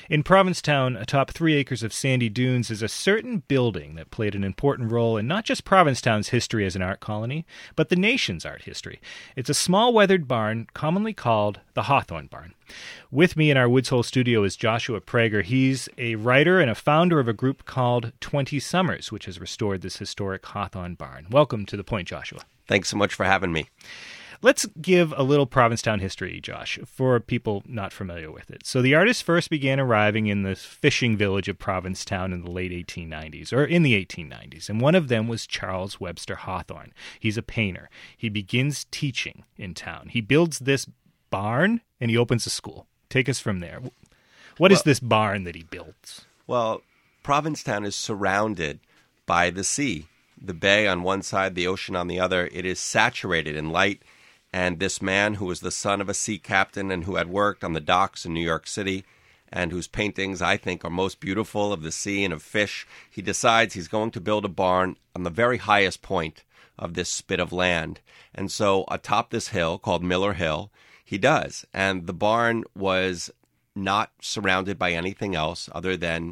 In Provincetown, atop 3 acres of sandy dunes, is a certain building that played an important role in not just Provincetown's history as an art colony, but the nation's art history. It's a small weathered barn commonly called the Hawthorne Barn. With me in our Woods Hole studio is Joshua Prager. He's a writer and a founder of a group called 20 Summers, which has restored this historic Hawthorne Barn. Welcome to The Point, Joshua. Thanks so much for having me. Let's give a little Provincetown history, Josh, for people not familiar with it. So the artists first began arriving in the fishing village of Provincetown in the late 1890s, or in the 1890s, and one of them was Charles Webster Hawthorne. He's a painter. He begins teaching in town. He builds this barn, and he opens a school. Take us from there. What is this barn that he builds? Well, Provincetown is surrounded by the sea, the bay on one side, the ocean on the other. It is saturated in light. And this man, who was the son of a sea captain and who had worked on the docks in New York City and whose paintings I think are most beautiful of the sea and of fish, he decides he's going to build a barn on the very highest point of this spit of land. And so atop this hill called Miller Hill, he does. And the barn was not surrounded by anything else other than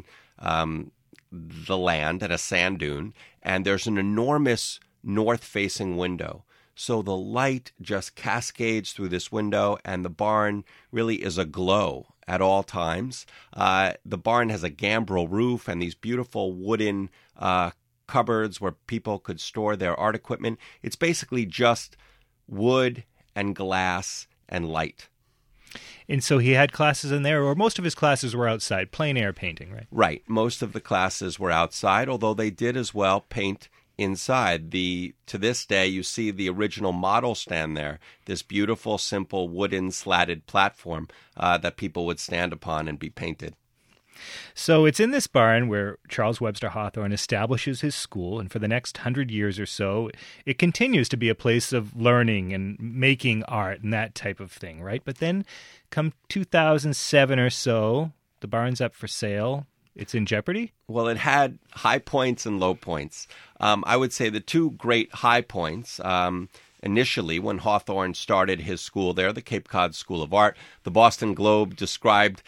the land and a sand dune. And there's an enormous north-facing window. So the light just cascades through this window, and the barn really is aglow at all times. The barn has a gambrel roof and these beautiful wooden cupboards where people could store their art equipment. It's basically just wood and glass and light. And so he had classes in there, or most of his classes were outside, plein air painting, right? Right. Most of the classes were outside, although they did as well paint inside. To this day, you see the original model stand there, this beautiful, simple, wooden, slatted platform that people would stand upon and be painted. So it's in this barn where Charles Webster Hawthorne establishes his school, and for the next 100 years or so, it continues to be a place of learning and making art and that type of thing, right? But then come 2007 or so, the barn's up for sale. It's in jeopardy? Well, it had high points and low points. I would say the two great high points, initially when Hawthorne started his school there, the Cape Cod School of Art, the Boston Globe described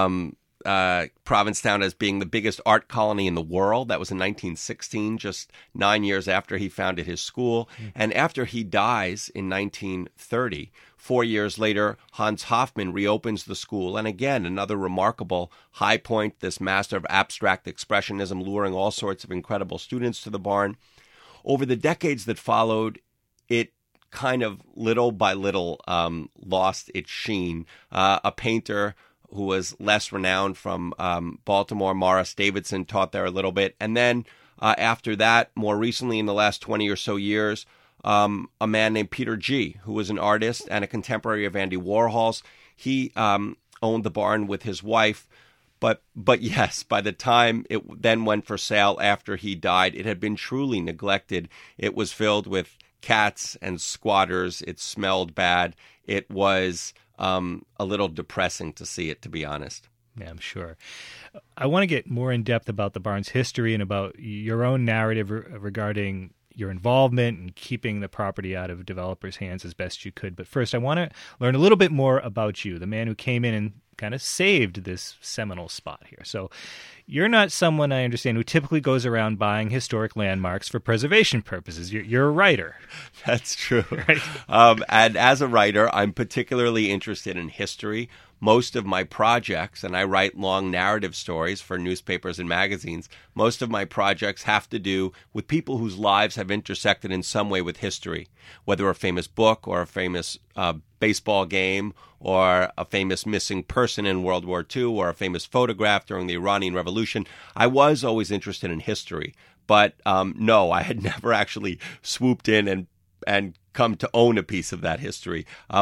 Provincetown as being the biggest art colony in the world. That was in 1916, just 9 years after he founded his school. And after he dies in 1930, 4 years later, Hans Hofmann reopens the school. And again, another remarkable high point, this master of abstract expressionism luring all sorts of incredible students to the barn. Over the decades that followed, it kind of little by little lost its sheen. A painter who was less renowned from Baltimore, Morris Davidson, taught there a little bit. And then after that, more recently in the last 20 or so years, a man named Peter G., who was an artist and a contemporary of Andy Warhol's. He owned the barn with his wife. But yes, by the time it then went for sale after he died, it had been truly neglected. It was filled with cats and squatters. It smelled bad. It was a little depressing to see it, to be honest. Yeah, I'm sure. I want to get more in depth about the barn's history and about your own narrative regarding your involvement in keeping the property out of developers' hands as best you could. But first, I want to learn a little bit more about you, the man who came in and kind of saved this seminal spot here. So you're not someone, I understand, who typically goes around buying historic landmarks for preservation purposes. You're a writer. That's true. Right? And as a writer, I'm particularly interested in history. Most of my projects, and I write long narrative stories for newspapers and magazines, most of my projects have to do with people whose lives have intersected in some way with history, whether a famous book or a famous baseball game or a famous missing person in World War II or a famous photograph during the Iranian Revolution. I was always interested in history, but no, I had never actually swooped in and come to own a piece of that history.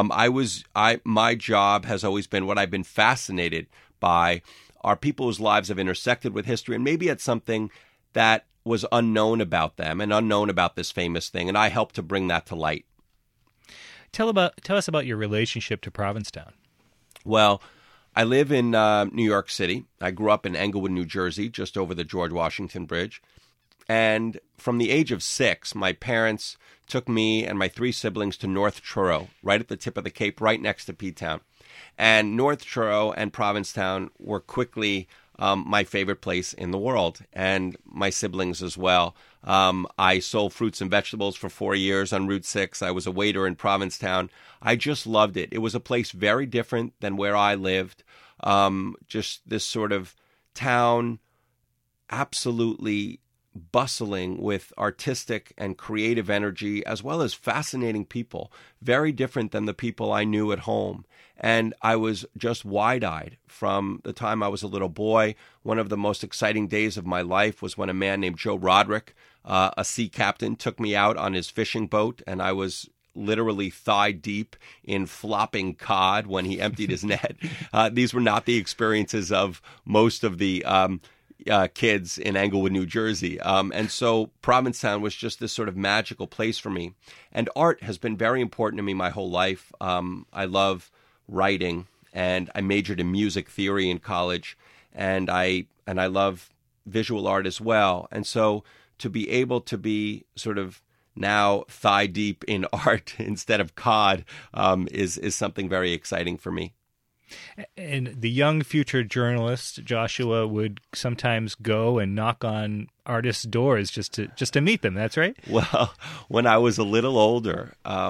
My job has always been, what I've been fascinated by are people whose lives have intersected with history, and maybe it's something that was unknown about them and unknown about this famous thing, and I help to bring that to light. Tell us about your relationship to Provincetown. Well, I live in New York City. I grew up in Englewood, New Jersey, just over the George Washington Bridge. And from the age of 6, my parents took me and my 3 siblings to North Truro, right at the tip of the Cape, right next to P-Town. And North Truro and Provincetown were quickly my favorite place in the world, and my siblings as well. I sold fruits and vegetables for 4 years on Route 6. I was a waiter in Provincetown. I just loved it. It was a place very different than where I lived. Just this sort of town, absolutely bustling with artistic and creative energy, as well as fascinating people, very different than the people I knew at home. And I was just wide-eyed from the time I was a little boy. One of the most exciting days of my life was when a man named Joe Roderick, a sea captain, took me out on his fishing boat, and I was literally thigh deep in flopping cod when he emptied his net. These were not the experiences of most of the kids in Englewood, New Jersey. And so Provincetown was just this sort of magical place for me. And art has been very important to me my whole life. I love writing, and I majored in music theory in college, and I love visual art as well. And so to be able to be sort of now thigh deep in art instead of cod is something very exciting for me. And the young future journalist Joshua would sometimes go and knock on artists' doors just to meet them. That's right? Well, when I was a little older,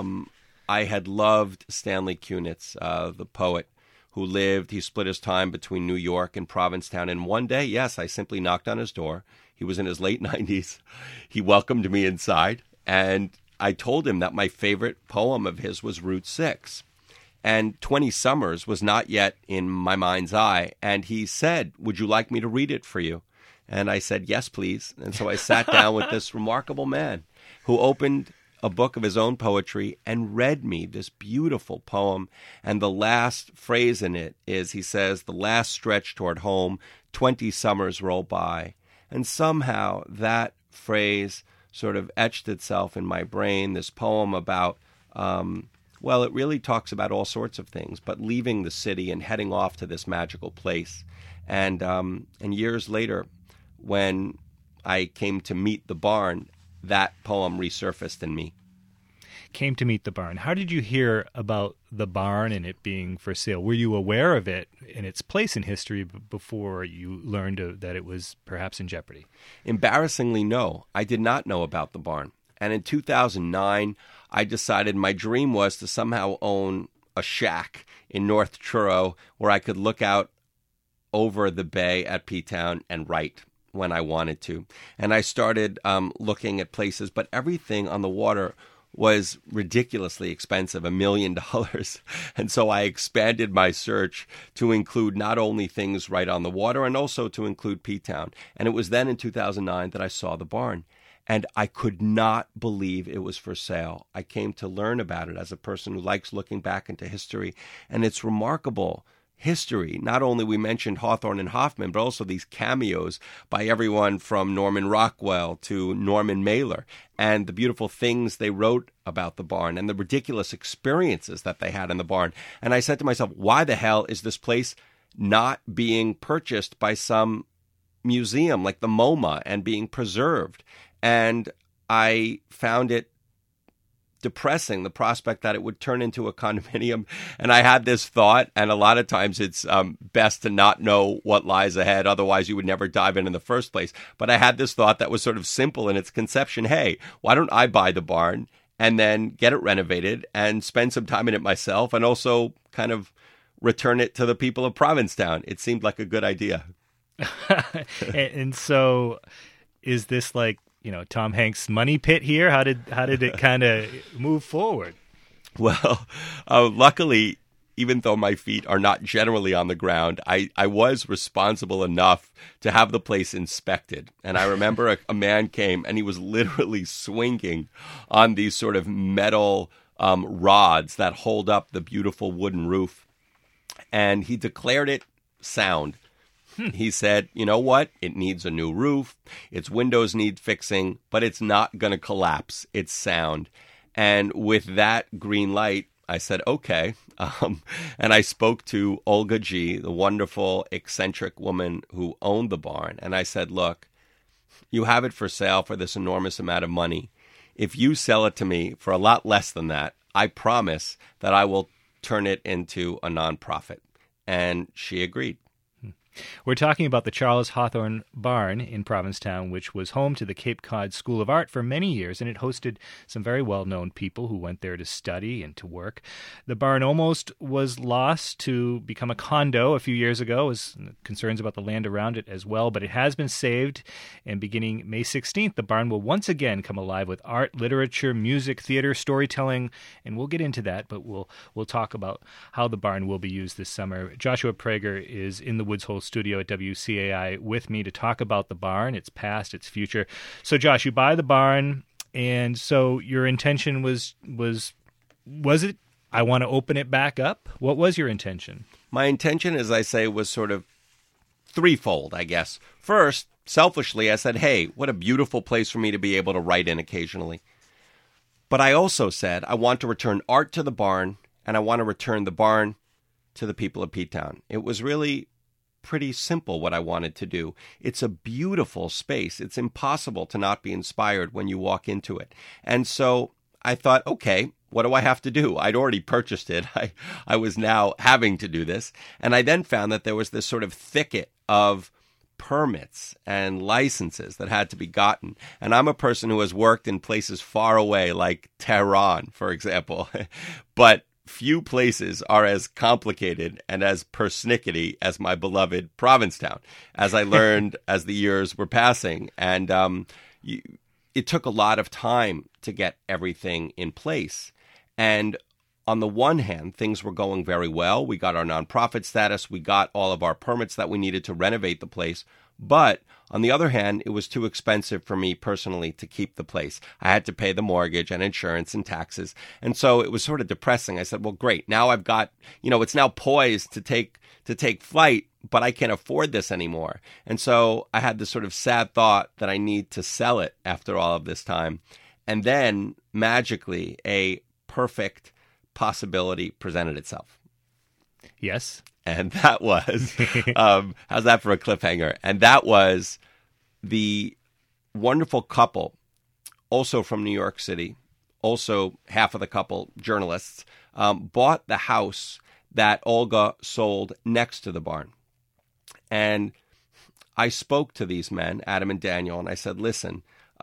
I had loved Stanley Kunitz, the poet he split his time between New York and Provincetown. And one day, yes, I simply knocked on his door. He was in his late 90s. He welcomed me inside, and I told him that my favorite poem of his was Route 6. And 20 Summers was not yet in my mind's eye. And he said, "Would you like me to read it for you?" And I said, "Yes, please." And so I sat down with this remarkable man who opened a book of his own poetry and read me this beautiful poem. And the last phrase in it is, he says, "The last stretch toward home, 20 summers roll by." And somehow that phrase sort of etched itself in my brain, this poem about well, it really talks about all sorts of things, but leaving the city and heading off to this magical place. And years later, when I came to meet the barn, that poem resurfaced in me. Came to meet the barn. How did you hear about the barn and it being for sale? Were you aware of it and its place in history before you learned that it was perhaps in jeopardy? Embarrassingly, no. I did not know about the barn. And in 2009, I decided my dream was to somehow own a shack in North Truro where I could look out over the bay at P-Town and write when I wanted to. And I started looking at places, but everything on the water was ridiculously expensive, $1 million. And so I expanded my search to include not only things right on the water and also to include P-Town. And it was then in 2009 that I saw the barn. And I could not believe it was for sale. I came to learn about it as a person who likes looking back into history. And it's remarkable history. Not only we mentioned Hawthorne and Hoffman, but also these cameos by everyone from Norman Rockwell to Norman Mailer, and the beautiful things they wrote about the barn and the ridiculous experiences that they had in the barn. And I said to myself, why the hell is this place not being purchased by some museum like the MoMA and being preserved? And I found it depressing, the prospect that it would turn into a condominium. And I had this thought, and a lot of times it's best to not know what lies ahead. Otherwise, you would never dive in the first place. But I had this thought that was sort of simple in its conception. Hey, why don't I buy the barn and then get it renovated and spend some time in it myself and also kind of return it to the people of Provincetown? It seemed like a good idea. And so is this like, Tom Hanks' money pit here? How did it kind of move forward? Well, luckily, even though my feet are not generally on the ground, I was responsible enough to have the place inspected. And I remember a man came, and he was literally swinging on these sort of metal rods that hold up the beautiful wooden roof. And he declared it sound. He said, you know what? It needs a new roof. Its windows need fixing, but it's not going to collapse. It's sound. And with that green light, I said, okay. And I spoke to Olga G., the wonderful, eccentric woman who owned the barn. And I said, look, you have it for sale for this enormous amount of money. If you sell it to me for a lot less than that, I promise that I will turn it into a nonprofit. And she agreed. We're talking about the Charles Hawthorne Barn in Provincetown, which was home to the Cape Cod School of Art for many years, and it hosted some very well-known people who went there to study and to work. The barn almost was lost to become a condo a few years ago, as concerns about the land around it as well, but it has been saved, and beginning May 16th, the barn will once again come alive with art, literature, music, theater, storytelling, and we'll get into that, but we'll talk about how the barn will be used this summer. Joshua Prager is in the Woods Hole studio at WCAI with me to talk about the barn, its past, its future. So, Josh, you buy the barn, and so your intention was it, I want to open it back up? What was your intention? My intention, as I say, was sort of threefold, I guess. First, selfishly, I said, hey, what a beautiful place for me to be able to write in occasionally. But I also said, I want to return art to the barn, and I want to return the barn to the people of P-Town. It was really pretty simple what I wanted to do. It's a beautiful space. It's impossible to not be inspired when you walk into it. And so I thought, okay, what do I have to do? I'd already purchased it. I was now having to do this. And I then found that there was this sort of thicket of permits and licenses that had to be gotten. And I'm a person who has worked in places far away, like Tehran, for example. But few places are as complicated and as persnickety as my beloved Provincetown, as I learned as the years were passing. And it took a lot of time to get everything in place. And on the one hand, things were going very well. We got our nonprofit status. We got all of our permits that we needed to renovate the place. But on the other hand, it was too expensive for me personally to keep the place. I had to pay the mortgage and insurance and taxes. And so it was sort of depressing. I said, well, great. Now I've got, it's now poised to take flight, but I can't afford this anymore. And so I had this sort of sad thought that I need to sell it after all of this time. And then magically a perfect possibility presented itself. Yes. And that was, how's that for a cliffhanger? And that was the wonderful couple, also from New York City, also half of the couple, journalists, bought the house that Olga sold next to the barn. And I spoke to these men, Adam and Daniel, and I said, listen,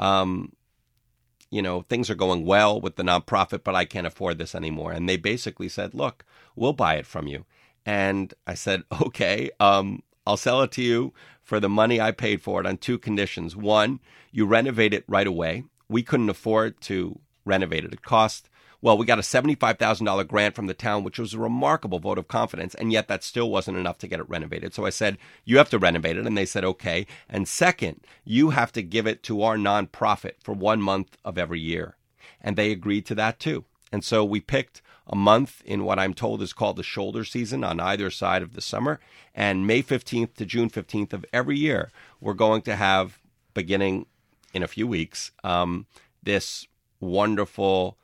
things are going well with the nonprofit, but I can't afford this anymore. And they basically said, look, we'll buy it from you. And I said, okay, I'll sell it to you for the money I paid for it on two conditions. One, you renovate it right away. We couldn't afford to renovate it. It cost, we got a $75,000 grant from the town, which was a remarkable vote of confidence, and yet that still wasn't enough to get it renovated. So I said, you have to renovate it, and they said, okay. And second, you have to give it to our nonprofit for 1 month of every year. And they agreed to that too. And so we picked a month in what I'm told is called the shoulder season on either side of the summer. And May 15th to June 15th of every year, we're going to have, beginning in a few weeks, this wonderful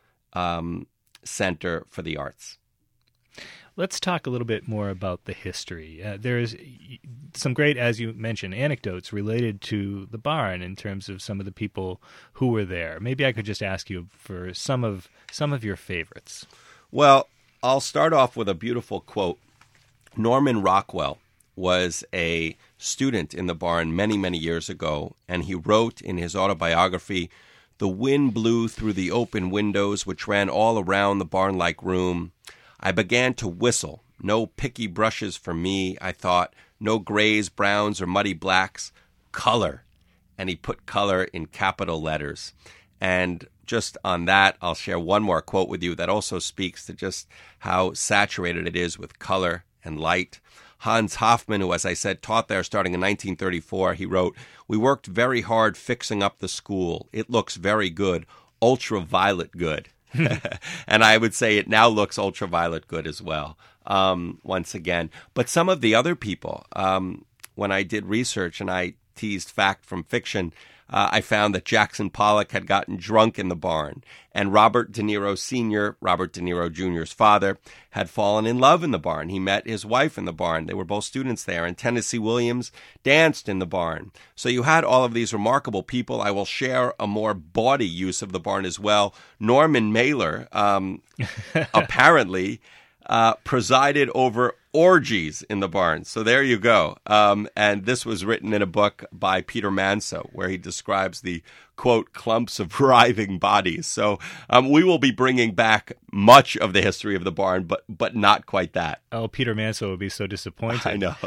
Center for the Arts. Let's talk a little bit more about the history. There's some great, as you mentioned, anecdotes related to the barn in terms of some of the people who were there. Maybe I could just ask you for some of your favorites. Well, I'll start off with a beautiful quote. Norman Rockwell was a student in the barn many, many years ago, and he wrote in his autobiography, "The wind blew through the open windows which ran all around the barn-like room. I began to whistle. No picky brushes for me, I thought. No grays, browns, or muddy blacks. Color." And he put color in capital letters. And just on that, I'll share one more quote with you that also speaks to just how saturated it is with color and light. Hans Hofmann, who, as I said, taught there starting in 1934, he wrote, "We worked very hard fixing up the school. It looks very good, ultraviolet good." And I would say it now looks ultraviolet good as well, once again. But some of the other people, when I did research and I teased fact from fiction, I found that Jackson Pollock had gotten drunk in the barn, and Robert De Niro Sr., Robert De Niro Jr.'s father, had fallen in love in the barn. He met his wife in the barn. They were both students there, and Tennessee Williams danced in the barn. So you had all of these remarkable people. I will share a more bawdy use of the barn as well. Norman Mailer apparently presided over orgies in the barn. So there you go. And this was written in a book by Peter Manso, where he describes the, quote, clumps of writhing bodies. So we will be bringing back much of the history of the barn, but not quite that. Oh, Peter Manso would be so disappointed. I know.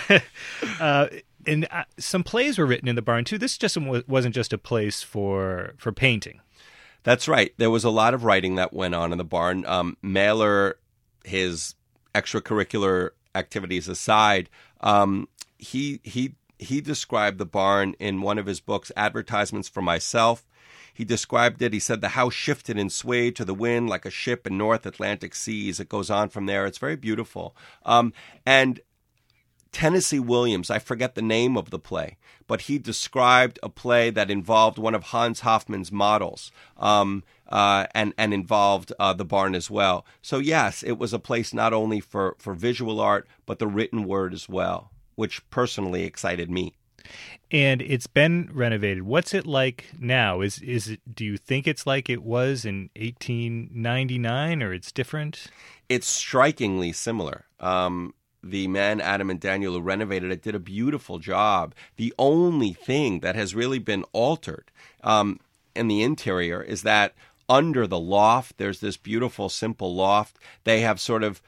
And some plays were written in the barn, too. This just wasn't just a place for painting. That's right. There was a lot of writing that went on in the barn. Mailer, his extracurricular activities aside, he described the barn in one of his books, Advertisements for Myself. He described it. He said the house shifted and swayed to the wind like a ship in North Atlantic seas. It goes on from there. It's very beautiful. And Tennessee Williams, I forget the name of the play, but he described a play that involved one of Hans Hofmann's models and involved the barn as well. So yes, it was a place not only for visual art, but the written word as well, which personally excited me. And it's been renovated. What's it like now? Is it? Do you think it's like it was in 1899, or it's different? It's strikingly similar. The man, Adam and Daniel, who renovated it, did a beautiful job. The only thing that has really been altered in the interior is that under the loft, there's this beautiful, simple loft. They have sort of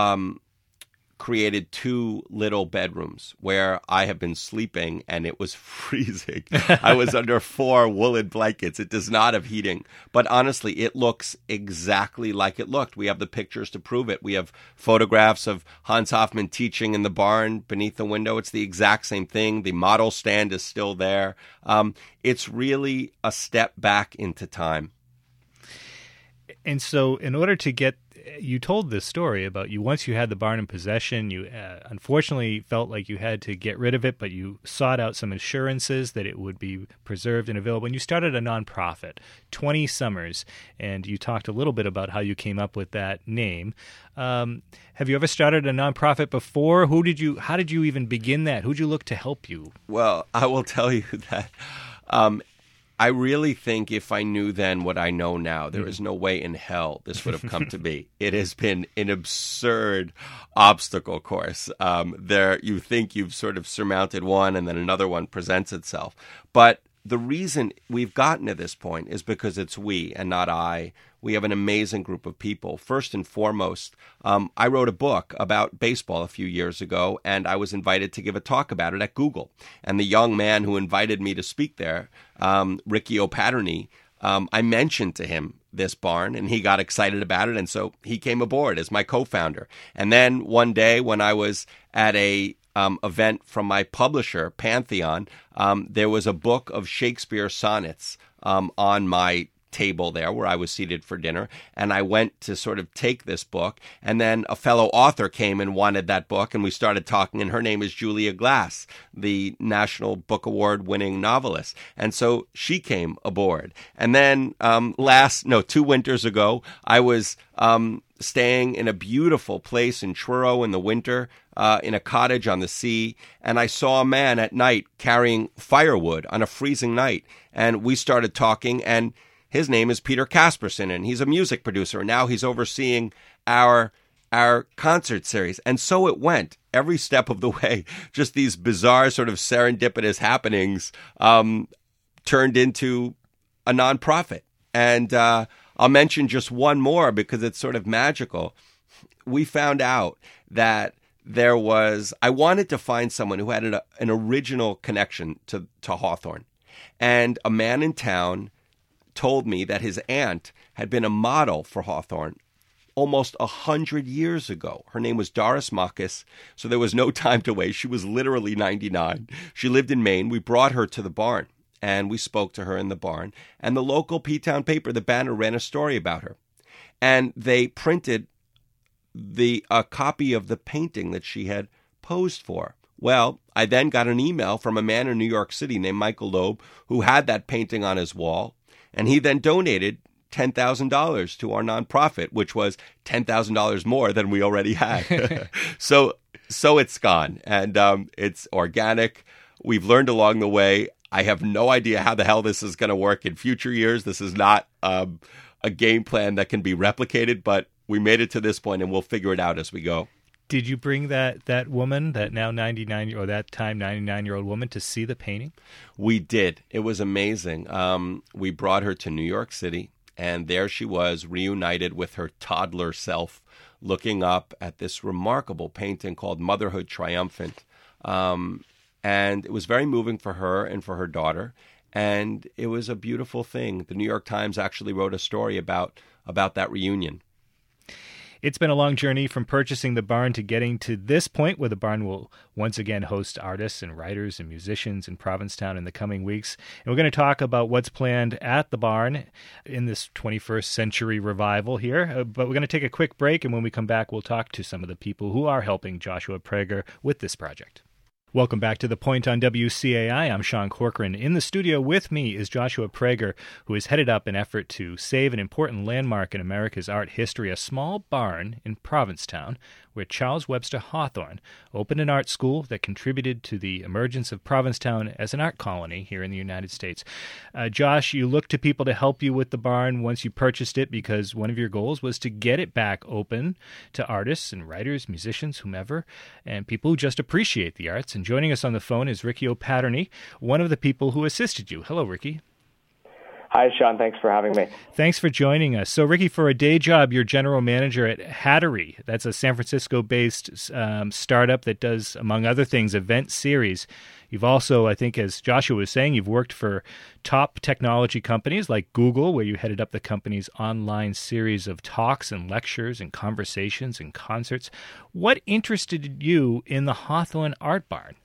created two little bedrooms where I have been sleeping, and it was freezing. I was under 4 woolen blankets. It does not have heating. But honestly, it looks exactly like it looked. We have the pictures to prove it. We have photographs of Hans Hofmann teaching in the barn beneath the window. It's the exact same thing. The model stand is still there. It's really a step back into time. And so in order to get, you told this story about once you had the barn in possession, you unfortunately felt like you had to get rid of it, but you sought out some assurances that it would be preserved and available. And you started a nonprofit, 20 Summers, and you talked a little bit about how you came up with that name. Have you ever started a nonprofit before? How did you even begin that? Who'd you look to help you? Well, I will tell you that I really think if I knew then what I know now, there is no way in hell this would have come to be. It has been an absurd obstacle course. You think you've sort of surmounted one and then another one presents itself. But the reason we've gotten to this point is because it's we and not I. We have an amazing group of people. First and foremost, I wrote a book about baseball a few years ago, and I was invited to give a talk about it at Google. And the young man who invited me to speak there, Ricky O'Patterney, I mentioned to him this barn, and he got excited about it, and so he came aboard as my co-founder. And then one day when I was at a event from my publisher, Pantheon, there was a book of Shakespeare sonnets on my table there where I was seated for dinner, and I went to sort of take this book, and then a fellow author came and wanted that book, and we started talking, and her name is Julia Glass, the National Book Award winning novelist, and so she came aboard. And then 2 winters ago, I was staying in a beautiful place in Truro in the winter, in a cottage on the sea, and I saw a man at night carrying firewood on a freezing night, and we started talking, and his name is Peter Casperson, and he's a music producer, and now he's overseeing our concert series. And so it went every step of the way. Just these bizarre sort of serendipitous happenings turned into a nonprofit. And I'll mention just one more because it's sort of magical. We found out that I wanted to find someone who had an original connection to Hawthorne. And a man in town told me that his aunt had been a model for Hawthorne almost 100 years ago. Her name was Doris Mockus, so there was no time to waste. She was literally 99. She lived in Maine. We brought her to the barn, and we spoke to her in the barn. And the local P-Town paper, the Banner, ran a story about her. And they printed a copy of the painting that she had posed for. Well, I then got an email from a man in New York City named Michael Loeb who had that painting on his wall. And he then donated $10,000 to our nonprofit, which was $10,000 more than we already had. So it's gone, and it's organic. We've learned along the way. I have no idea how the hell this is going to work in future years. This is not a game plan that can be replicated, but we made it to this point, and we'll figure it out as we go. Did you bring that woman, that now 99 or that time 99-year-old woman, to see the painting? We did. It was amazing. We brought her to New York City, and there she was, reunited with her toddler self, looking up at this remarkable painting called Motherhood Triumphant. And it was very moving for her and for her daughter, and it was a beautiful thing. The New York Times actually wrote a story about that reunion. It's been a long journey from purchasing the barn to getting to this point where the barn will once again host artists and writers and musicians in Provincetown in the coming weeks. And we're going to talk about what's planned at the barn in this 21st century revival here. But we're going to take a quick break, and when we come back, we'll talk to some of the people who are helping Joshua Prager with this project. Welcome back to The Point on WCAI. I'm Sean Corcoran. In the studio with me is Joshua Prager, who has headed up an effort to save an important landmark in America's art history, a small barn in Provincetown, where Charles Webster Hawthorne opened an art school that contributed to the emergence of Provincetown as an art colony here in the United States. Josh, you looked to people to help you with the barn once you purchased it because one of your goals was to get it back open to artists and writers, musicians, whomever, and people who just appreciate the arts. And joining us on the phone is Ricky O'Patterney, one of the people who assisted you. Hello, Ricky. Hi, Sean. Thanks for having me. Thanks for joining us. So, Ricky, for a day job, you're general manager at Hattery. That's a San Francisco-based startup that does, among other things, event series. You've also, I think, as Joshua was saying, you've worked for top technology companies like Google, where you headed up the company's online series of talks and lectures and conversations and concerts. What interested you in the Hawthorne Art Barn?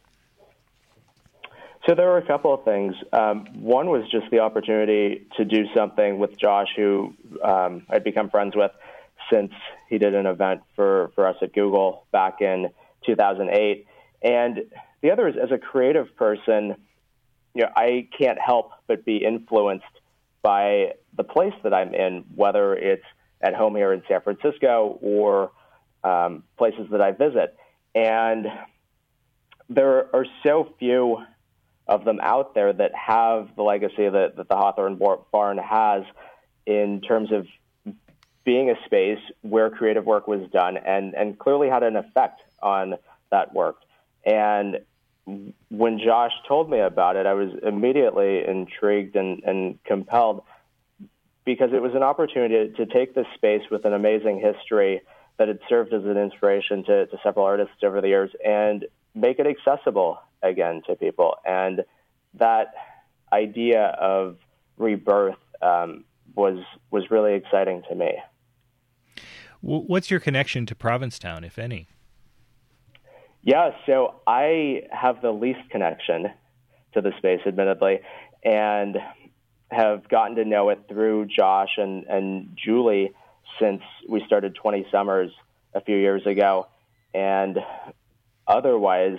So there were a couple of things. One was just the opportunity to do something with Josh, who I'd become friends with since he did an event for us at Google back in 2008. And the other is, as a creative person, I can't help but be influenced by the place that I'm in, whether it's at home here in San Francisco or places that I visit. And there are so few of them out there that have the legacy that the Hawthorne Barn has in terms of being a space where creative work was done and clearly had an effect on that work. And when Josh told me about it, I was immediately intrigued and compelled because it was an opportunity to take this space with an amazing history that had served as an inspiration to several artists over the years and make it accessible again to people. And that idea of rebirth was really exciting to me. What's your connection to Provincetown, if any? Yeah, so I have the least connection to the space, admittedly, and have gotten to know it through Josh and Julie since we started 20 Summers a few years ago. And otherwise,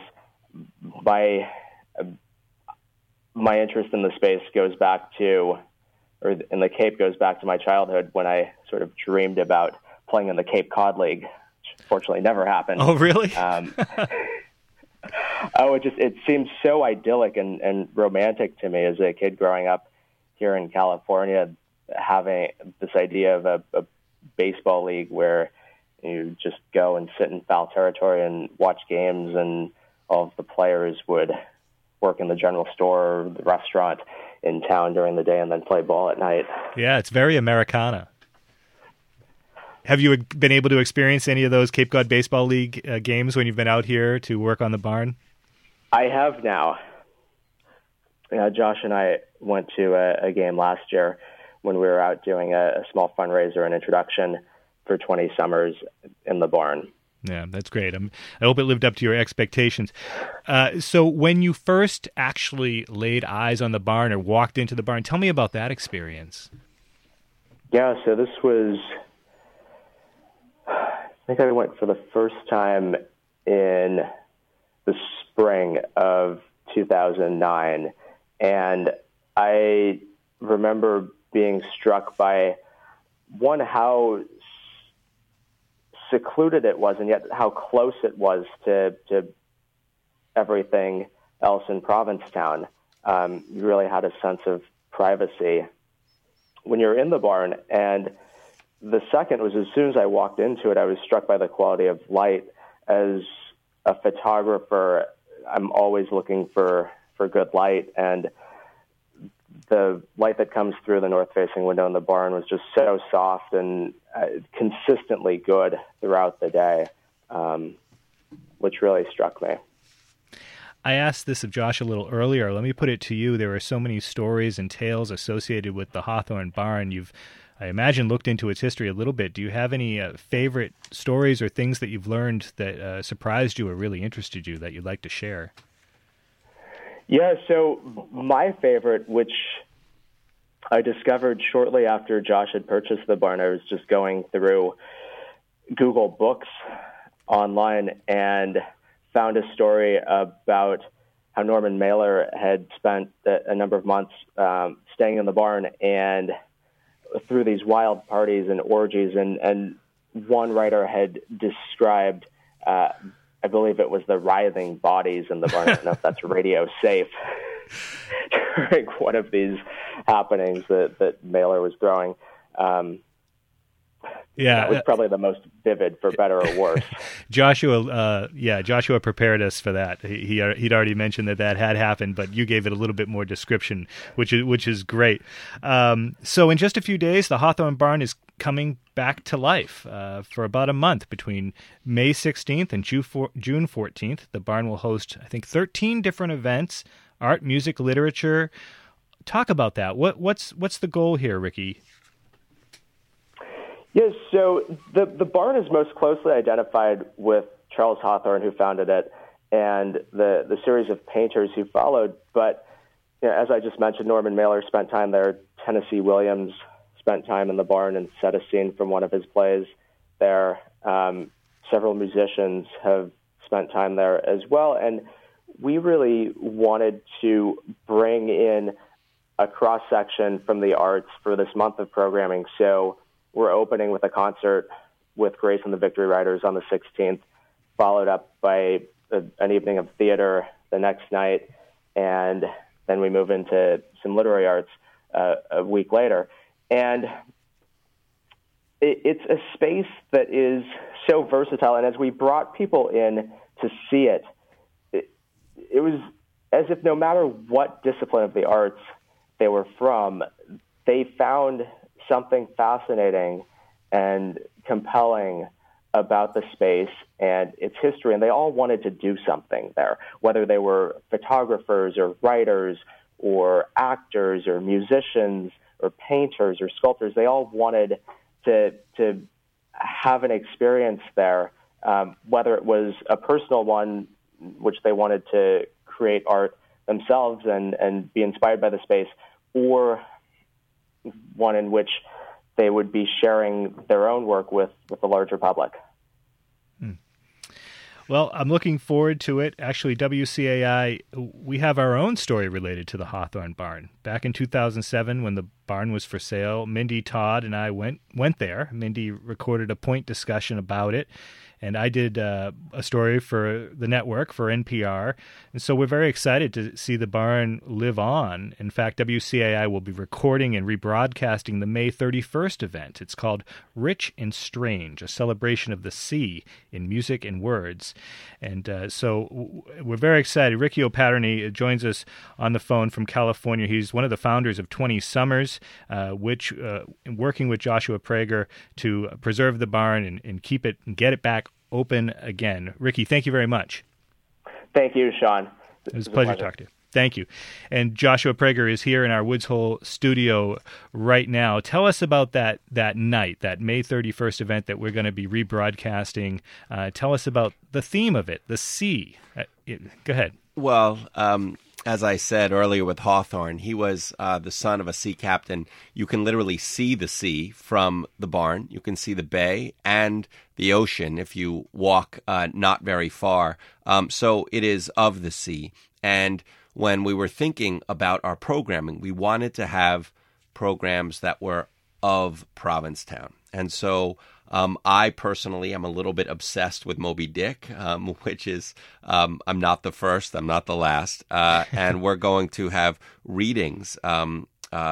my interest in the space goes back to, or in the Cape goes back to my childhood when I sort of dreamed about playing in the Cape Cod League, which fortunately never happened. Oh, really? It seemed so idyllic and romantic to me as a kid growing up here in California, having this idea of a baseball league where you just go and sit in foul territory and watch games, and all of the players would work in the general store or the restaurant in town during the day and then play ball at night. Yeah, it's very Americana. Have you been able to experience any of those Cape Cod Baseball League games when you've been out here to work on the barn? I have now. Josh and I went to a game last year when we were out doing a small fundraiser and introduction for 20 Summers in the barn. Yeah, that's great. I hope it lived up to your expectations. So when you first actually laid eyes on the barn or walked into the barn, tell me about that experience. Yeah, so this was, I think I went for the first time in the spring of 2009. And I remember being struck by, one, how secluded it was, and yet how close it was to everything else in Provincetown. You really had a sense of privacy when you're in the barn. And the second was, as soon as I walked into it, I was struck by the quality of light. As a photographer, I'm always looking for good light, and the light that comes through the north-facing window in the barn was just so soft and consistently good throughout the day, which really struck me. I asked this of Josh a little earlier. Let me put it to you. There are so many stories and tales associated with the Hawthorne Barn. You've, I imagine, looked into its history a little bit. Do you have any favorite stories or things that you've learned that surprised you or really interested you that you'd like to share? Yeah, so my favorite, which I discovered shortly after Josh had purchased the barn, I was just going through Google Books online and found a story about how Norman Mailer had spent a number of months staying in the barn and through these wild parties and orgies. And one writer had described, I believe it was the writhing bodies in the barn. I don't know if that's radio safe during one of these happenings that Mailer was throwing. That was probably the most vivid, for better or worse. Joshua prepared us for that. He'd already mentioned that had happened, but you gave it a little bit more description, which is great. So in just a few days, the Hawthorne Barn is coming back to life for about a month. Between May 16th and June 14th, the barn will host, I think, 13 different events, art, music, literature. Talk about that. What's the goal here, Ricky? Yes, so the barn is most closely identified with Charles Hawthorne, who founded it, and the series of painters who followed. But as I just mentioned, Norman Mailer spent time there. Tennessee Williams spent time in the barn and set a scene from one of his plays there. Several musicians have spent time there as well. And we really wanted to bring in a cross-section from the arts for this month of programming. So we're opening with a concert with Grace and the Victory Riders on the 16th, followed up by an evening of theater the next night, and then we move into some literary arts a week later. And it's a space that is so versatile, and as we brought people in to see it, it was as if no matter what discipline of the arts they were from, they found something fascinating and compelling about the space and its history, and they all wanted to do something there, whether they were photographers or writers or actors or musicians or painters or sculptors. They all wanted to have an experience there, whether it was a personal one, which they wanted to create art themselves and be inspired by the space, or one in which they would be sharing their own work with the larger public. Well, I'm looking forward to it. Actually, WCAI, we have our own story related to the Hawthorne Barn. Back in 2007, when the barn was for sale, Mindy Todd and I went there. Mindy recorded a point discussion about it, and I did a story for the network, for NPR. And so we're very excited to see the barn live on. In fact, WCAI will be recording and rebroadcasting the May 31st event. It's called Rich and Strange, a celebration of the sea in music and words. And so we're very excited. Ricky O'Patterney joins us on the phone from California. He's one of the founders of 20 Summers, which working with Joshua Prager to preserve the barn and keep it and get it back open again. Ricky, thank you very much. Thank you, Sean. It was a pleasure to talk to you. Thank you. And Joshua Prager is here in our Woods Hole studio right now. Tell us about that night, that May 31st event that we're going to be rebroadcasting. Tell us about the theme of it, the sea. Go ahead. Well, as I said earlier with Hawthorne, he was the son of a sea captain. You can literally see the sea from the barn. You can see the bay and the ocean if you walk not very far. So it is of the sea. And when we were thinking about our programming, we wanted to have programs that were of Provincetown. And so I personally am a little bit obsessed with Moby Dick, which is I'm not the first, I'm not the last. And we're going to have readings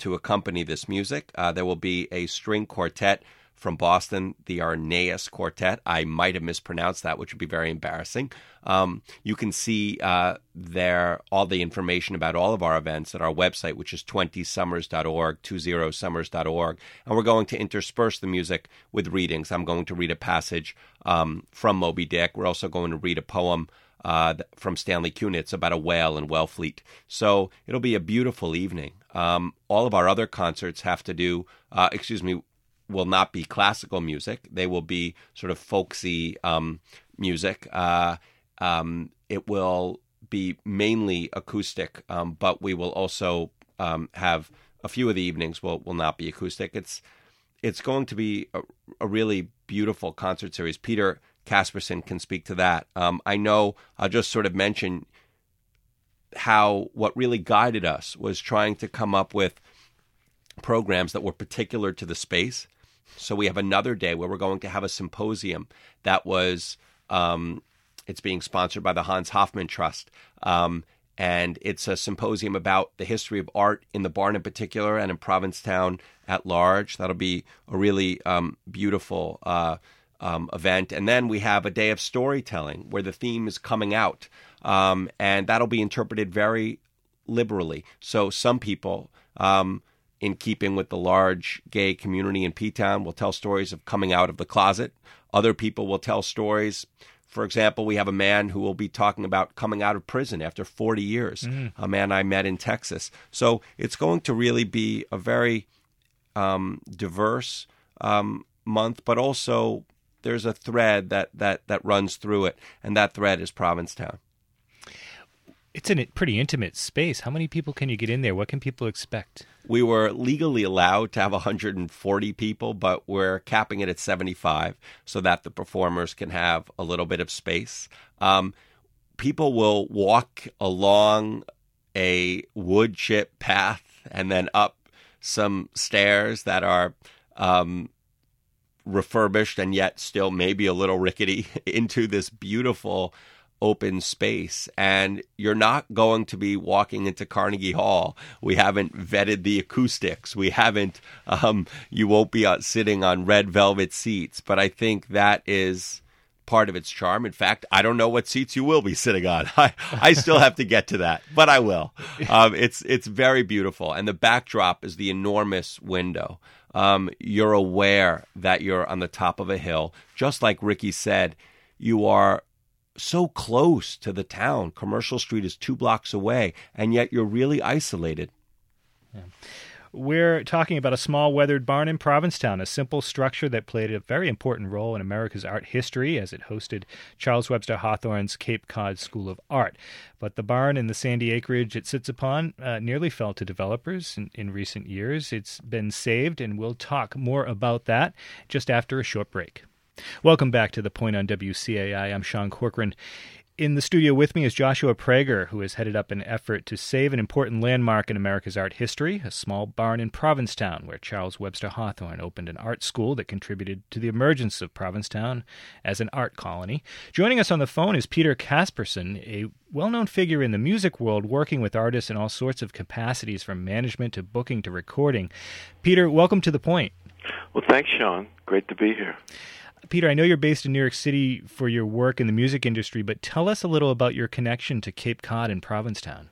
to accompany this music. There will be a string quartet from Boston, the Arneas Quartet. I might have mispronounced that, which would be very embarrassing. You can see all the information about all of our events at our website, which is 20summers.org, 20summers.org. And we're going to intersperse the music with readings. I'm going to read a passage from Moby Dick. We're also going to read a poem from Stanley Kunitz about a whale in Wellfleet. So it'll be a beautiful evening. All of our other concerts have to do, will not be classical music. They will be sort of folksy music. It will be mainly acoustic, but we will also have a few of the evenings will not be acoustic. It's going to be a really beautiful concert series. Peter Casperson can speak to that. I know I'll just sort of mention how what really guided us was trying to come up with programs that were particular to the space. So we have another day where we're going to have a symposium that was, it's being sponsored by the Hans Hofmann Trust. And it's a symposium about the history of art in the barn in particular and in Provincetown at large. That'll be a really beautiful event. And then we have a day of storytelling where the theme is coming out. And that'll be interpreted very liberally. So some people, in keeping with the large gay community in P-Town, will tell stories of coming out of the closet. Other people will tell stories. For example, we have a man who will be talking about coming out of prison after 40 years, a man I met in Texas. So it's going to really be a very diverse month, but also there's a thread that runs through it, and that thread is Provincetown. It's a pretty intimate space. How many people can you get in there? What can people expect? We were legally allowed to have 140 people, but we're capping it at 75 so that the performers can have a little bit of space. People will walk along a wood chip path and then up some stairs that are refurbished and yet still maybe a little rickety into this beautiful open space. And you're not going to be walking into Carnegie Hall. We haven't vetted the acoustics. We haven't, you won't be sitting on red velvet seats. But I think that is part of its charm. In fact, I don't know what seats you will be sitting on. I still have to get to that, but I will. It's very beautiful. And the backdrop is the enormous window. You're aware that you're on the top of a hill. Just like Ricky said, you are so close to the town. Commercial Street is 2 blocks away, and yet you're really isolated. Yeah. We're talking about a small weathered barn in Provincetown, a simple structure that played a very important role in America's art history as it hosted Charles Webster Hawthorne's Cape Cod School of Art. But the barn and the sandy acreage it sits upon nearly fell to developers in recent years. It's been saved, and we'll talk more about that just after a short break. Welcome back to The Point on WCAI. I'm Sean Corcoran. In the studio with me is Joshua Prager, who has headed up an effort to save an important landmark in America's art history, a small barn in Provincetown, where Charles Webster Hawthorne opened an art school that contributed to the emergence of Provincetown as an art colony. Joining us on the phone is Peter Casperson, a well-known figure in the music world, working with artists in all sorts of capacities, from management to booking to recording. Peter, welcome to The Point. Well, thanks, Sean. Great to be here. Peter, I know you're based in New York City for your work in the music industry, but tell us a little about your connection to Cape Cod and Provincetown.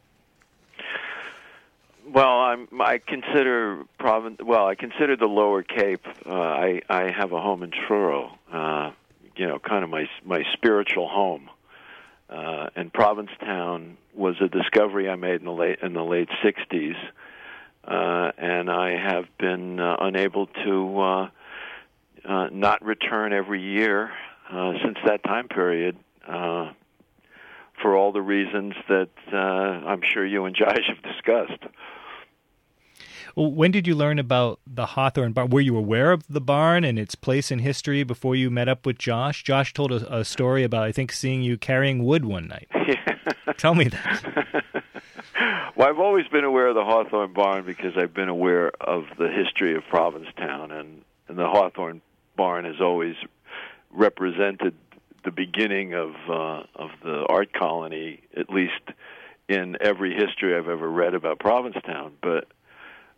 Well, I consider the Lower Cape. I have a home in Truro, kind of my spiritual home. And Provincetown was a discovery I made in the late '60s, and I have been unable to not return every year since that time period, for all the reasons that I'm sure you and Josh have discussed. Well, when did you learn about the Hawthorne barn? Were you aware of the barn and its place in history before you met up with Josh? Josh told a story about, I think, seeing you carrying wood one night. Yeah. Tell me that. Well, I've always been aware of the Hawthorne barn because I've been aware of the history of Provincetown, and the Hawthorne barn has always represented the beginning of the art colony, at least in every history I've ever read about Provincetown. But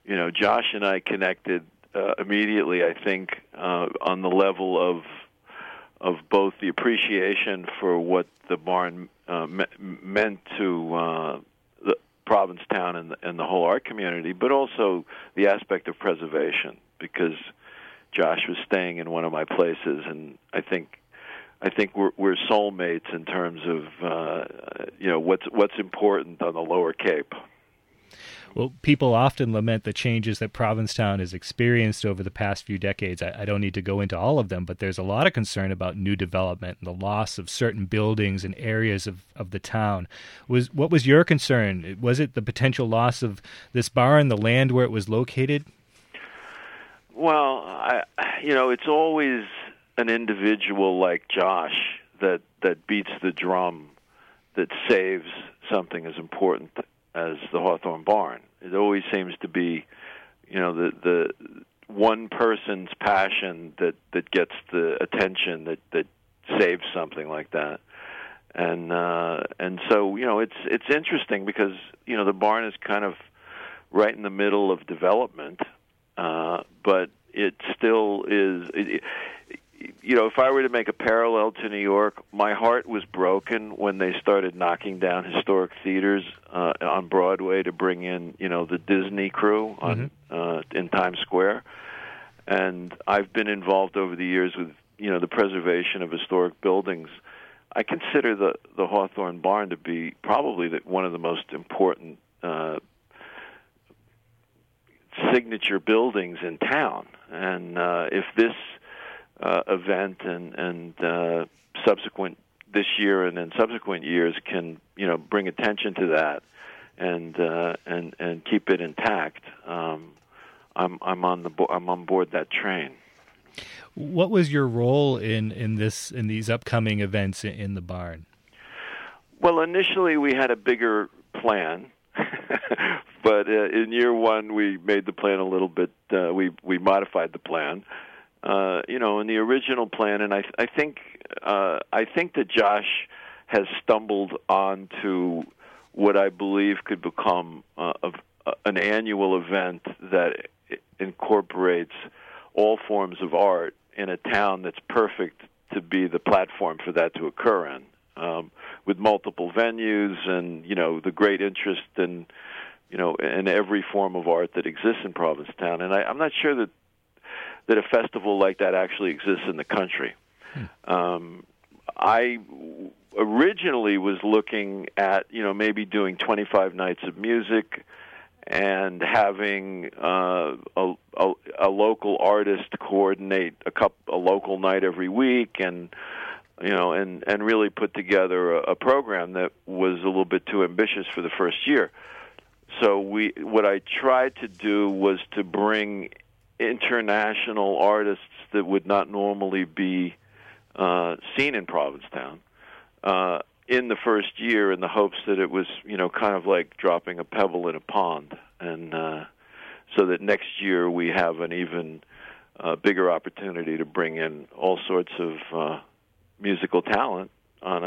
Josh and I connected immediately, I think, on the level of both the appreciation for what the barn meant to the Provincetown and the whole art community, but also the aspect of preservation, because Josh was staying in one of my places, and I think we're soulmates in terms of what's important on the Lower Cape. Well, people often lament the changes that Provincetown has experienced over the past few decades. I don't need to go into all of them, but there's a lot of concern about new development and the loss of certain buildings and areas of the town. What was your concern? Was it the potential loss of this barn, the land where it was located? Well, it's always an individual like Josh that beats the drum that saves something as important as the Hawthorne Barn. It always seems to be, the one person's passion that gets the attention that saves something like that. And so it's interesting because the barn is kind of right in the middle of development, but it still is. If I were to make a parallel to New York, my heart was broken when they started knocking down historic theaters on Broadway to bring in, the Disney crew in Times Square. And I've been involved over the years with, the preservation of historic buildings. I consider the Hawthorne Barn to be probably one of the most important signature buildings in town. And if this event and subsequent this year and in subsequent years can bring attention to that and keep it intact, I'm on board that train. What was your role in these upcoming events in the barn? Well, initially we had a bigger plan, but in year one we made the plan a little bit. We modified the plan. In the original plan, and I think that Josh has stumbled onto what I believe could become an annual event that incorporates all forms of art in a town that's perfect to be the platform for that to occur in, with multiple venues and the great interest in every form of art that exists in Provincetown. And I'm not sure that a festival like that actually exists in the country. I originally was looking at, maybe doing 25 nights of music and having a local artist coordinate a local night every week, and really put together a program that was a little bit too ambitious for the first year. So what I tried to do was to bring international artists that would not normally be seen in Provincetown in the first year, in the hopes that it was kind of like dropping a pebble in a pond, and so that next year we have an even bigger opportunity to bring in all sorts of musical talent in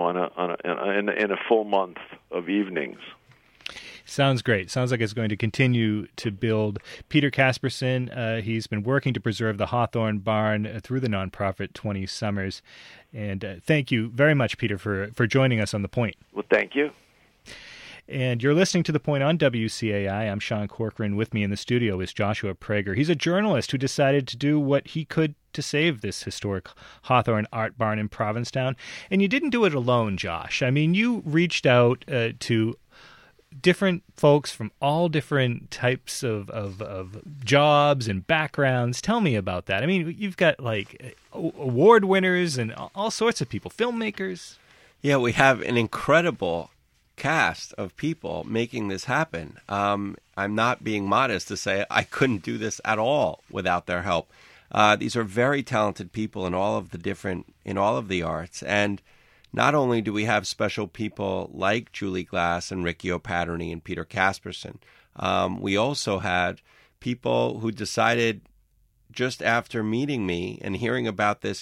a full month of evenings. Sounds great. Sounds like it's going to continue to build. Peter Casperson, he's been working to preserve the Hawthorne Barn through the nonprofit 20 Summers. And thank you very much, Peter, for joining us on The Point. Well, thank you. And you're listening to The Point on WCAI. I'm Sean Corcoran. With me in the studio is Joshua Prager. He's a journalist who decided to do what he could to save this historic Hawthorne art barn in Provincetown. And you didn't do it alone, Josh. I mean, you reached out to different folks from all different types of jobs and backgrounds. Tell me about that. I mean, you've got like award winners and all sorts of people, filmmakers. Yeah, we have an incredible cast of people making this happen. I'm not being modest to say I couldn't do this at all without their help. These are very talented people in all of the arts, and not only do we have special people like Julie Glass and Ricky O'Patterney and Peter Casperson, we also had people who decided just after meeting me and hearing about this,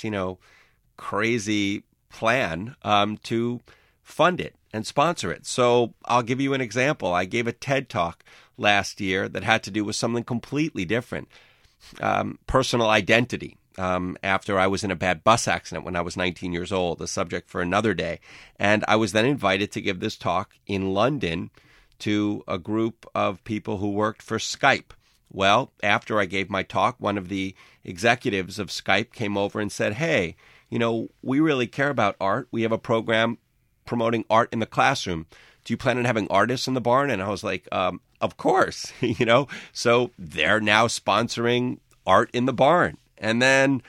crazy plan to fund it and sponsor it. So I'll give you an example. I gave a TED Talk last year that had to do with something completely different. Personal identity. After I was in a bad bus accident when I was 19 years old, a subject for another day. And I was then invited to give this talk in London to a group of people who worked for Skype. Well, after I gave my talk, one of the executives of Skype came over and said, hey, we really care about art. We have a program promoting art in the classroom. Do you plan on having artists in the barn? And I was like, of course, So they're now sponsoring art in the barn. And then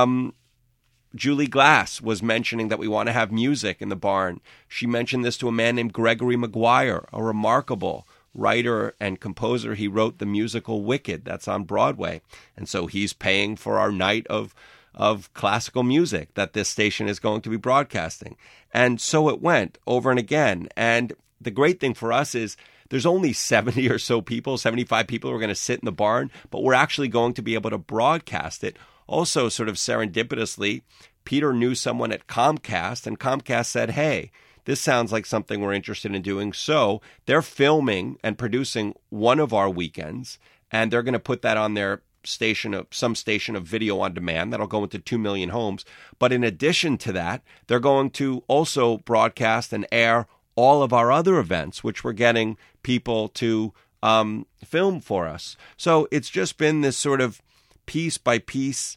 Julie Glass was mentioning that we want to have music in the barn. She mentioned this to a man named Gregory Maguire, a remarkable writer and composer. He wrote the musical Wicked, that's on Broadway. And so he's paying for our night of classical music that this station is going to be broadcasting. And so it went over and again. And the great thing for us is there's only 70 or so people, 75 people who are going to sit in the barn, but we're actually going to be able to broadcast it. Also, sort of serendipitously, Peter knew someone at Comcast, and Comcast said, hey, this sounds like something we're interested in doing. So they're filming and producing one of our weekends, and they're going to put that on their some station of video on demand that'll go into 2 million homes. But in addition to that, they're going to also broadcast and air all of our other events, which we're getting people to film for us. So it's just been this sort of piece by piece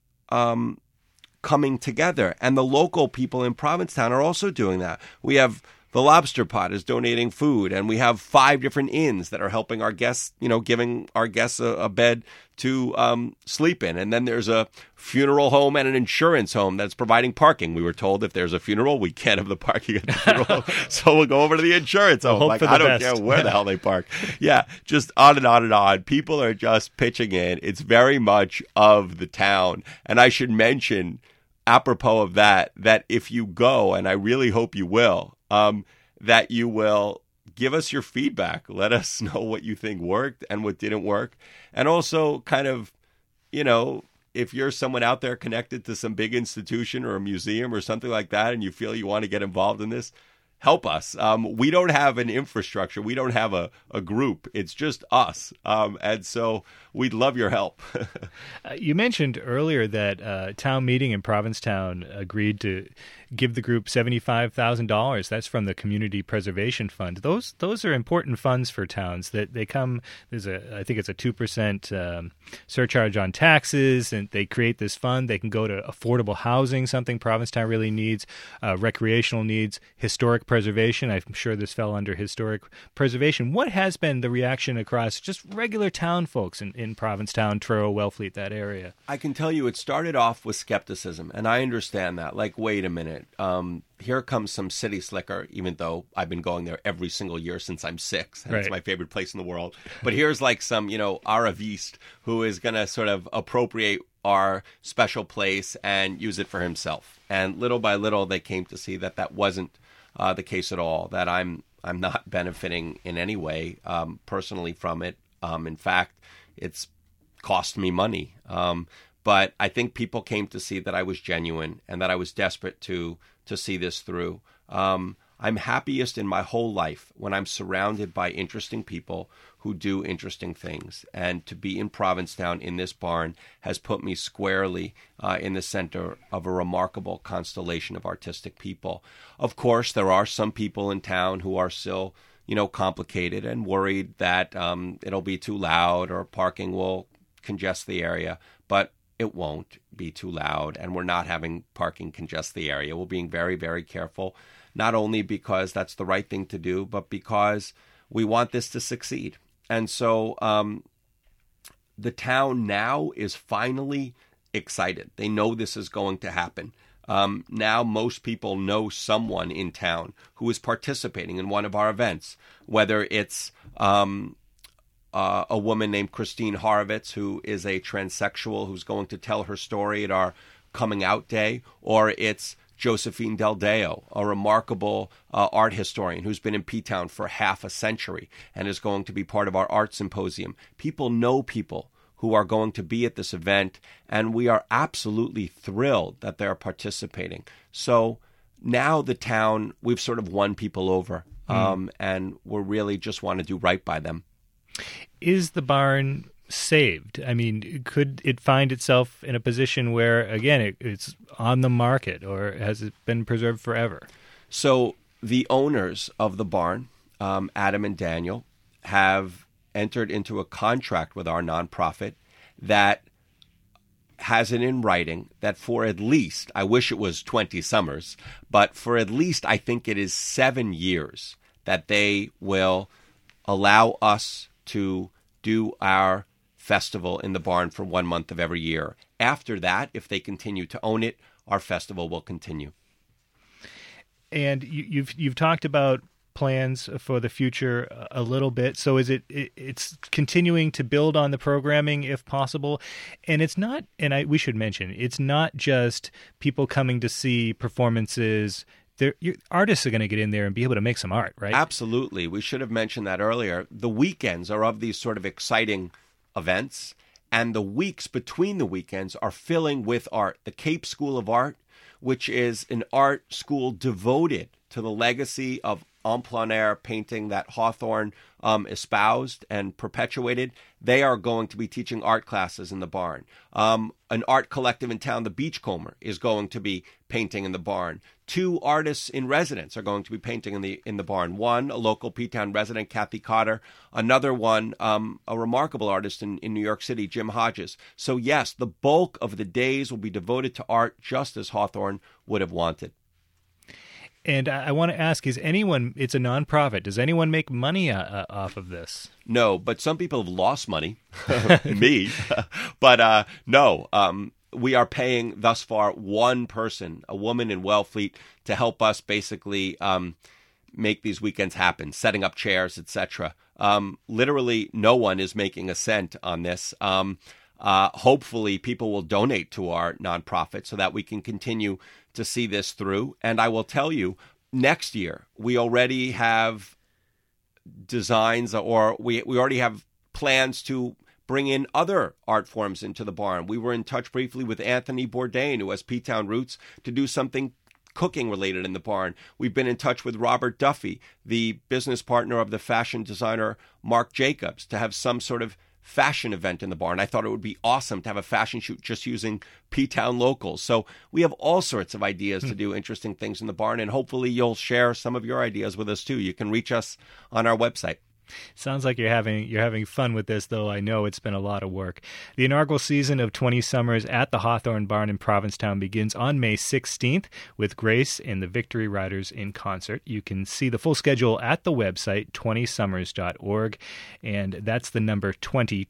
coming together. And the local people in Provincetown are also doing that. We have the Lobster Pot is donating food, and we have 5 different inns that are helping our guests, giving our guests a bed to sleep in. And then there's a funeral home and an insurance home that's providing parking. We were told if there's a funeral, we can't have the parking at the funeral. So we'll go over to the insurance home. Hope for the I don't best. care where the hell they park. Yeah, just on and on and on. People are just pitching in. It's very much of the town. And I should mention, apropos of that if you go, and I really hope you will, that you will give us your feedback. Let us know what you think worked and what didn't work. And also kind of, if you're someone out there connected to some big institution or a museum or something like that, and you feel you want to get involved in this, help us. We don't have an infrastructure. We don't have a group. It's just us. And so we'd love your help. You mentioned earlier that town meeting in Provincetown agreed to give the group $75,000. That's from the Community Preservation Fund. Those are important funds for towns. That they come. I think it's a 2% surcharge on taxes, and they create this fund. They can go to affordable housing, something Provincetown really needs, recreational needs, historic preservation. I'm sure this fell under historic preservation. What has been the reaction across just regular town folks in Provincetown, Truro, Wellfleet, that area? I can tell you it started off with skepticism, and I understand that. Like, wait a minute. Here comes some city slicker, even though I've been going there every single year since I'm 6. And right. It's my favorite place in the world. But here's like some, Araviste who is going to sort of appropriate our special place and use it for himself. And little by little, they came to see that wasn't the case at all, that I'm not benefiting in any way personally from it. In fact, it's cost me money. But I think people came to see that I was genuine and that I was desperate to see this through. I'm happiest in my whole life when I'm surrounded by interesting people who do interesting things. And to be in Provincetown in this barn has put me squarely in the center of a remarkable constellation of artistic people. Of course, there are some people in town who are still, complicated and worried that it'll be too loud or parking will congest the area. But it won't be too loud, and we're not having parking congest the area. We're being very, very careful, not only because that's the right thing to do, but because we want this to succeed. And so the town now is finally excited. They know this is going to happen. Now most people know someone in town who is participating in one of our events, whether it's a woman named Christine Horowitz, who is a transsexual who's going to tell her story at our coming out day, or it's Josephine Del Deo, a remarkable art historian who's been in P-Town for half a century and is going to be part of our art symposium. People know people who are going to be at this event, and we are absolutely thrilled that they're participating. So now the town, we've sort of won people over, and we really just want to do right by them. is the barn saved? I mean, could it find itself in a position where, again, it's on the market, or has it been preserved forever? So the owners of the barn, Adam and Daniel, have entered into a contract with our nonprofit that has it in writing that for at least, I wish it was 20 summers, but for at least, I think it is 7 years, that they will allow us to do our festival in the barn for 1 month of every year. After that, if they continue to own it, our festival will continue. And you've talked about plans for the future a little bit. So is it's continuing to build on the programming if possible? And it's not, and we should mention, it's not just people coming to see performances. Artists are going to get in there and be able to make some art, right? Absolutely. We should have mentioned that earlier. The weekends are of these sort of exciting events, and the weeks between the weekends are filling with art. The Cape School of Art, which is an art school devoted to the legacy of en plein air painting that Hawthorne espoused and perpetuated, they are going to be teaching art classes in the barn. An art collective in town, the Beachcomber, is going to be painting in the barn. 2 artists in residence are going to be painting in the barn. One, a local P-Town resident, Kathy Cotter. Another one, a remarkable artist in New York City, Jim Hodges. So yes, the bulk of the days will be devoted to art, just as Hawthorne would have wanted. And I want to ask, it's a nonprofit. Does anyone make money off of this? No, but some people have lost money, me. But no, we are paying thus far one person, a woman in Wellfleet, to help us basically make these weekends happen, setting up chairs, etc. Literally no one is making a cent on this. Hopefully people will donate to our nonprofit so that we can continue to see this through. And I will tell you, next year, we already have designs, or we already have plans to bring in other art forms into the barn. We were in touch briefly with Anthony Bourdain, who has P-Town roots, to do something cooking related in the barn. We've been in touch with Robert Duffy, the business partner of the fashion designer Marc Jacobs, to have some sort of fashion event in the barn. I thought it would be awesome to have a fashion shoot just using P-Town locals. So we have all sorts of ideas to do interesting things in the barn, and hopefully you'll share some of your ideas with us too. You can reach us on our website. Sounds like you're having fun with this, though I know it's been a lot of work. The inaugural season of 20 Summers at the Hawthorne Barn in Provincetown begins on May 16th with Grace and the Victory Riders in concert. You can see the full schedule at the website, 20summers.org, and that's the number 2020,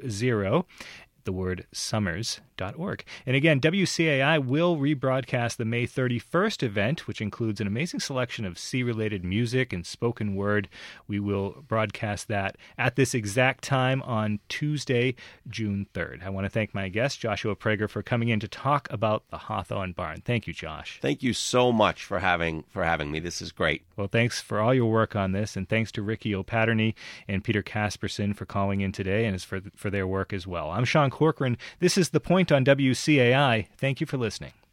the word summers.org. And again, WCAI will rebroadcast the May 31st event, which includes an amazing selection of sea-related music and spoken word. We will broadcast that at this exact time on Tuesday, June 3rd. I want to thank my guest, Joshua Prager, for coming in to talk about the Hawthorne Barn. Thank you, Josh. Thank you so much for having me. This is great. Well, thanks for all your work on this, and thanks to Ricky O'Patterney and Peter Casperson for calling in today, and for their work as well. I'm Sean Corcoran. This is The Point on WCAI. Thank you for listening.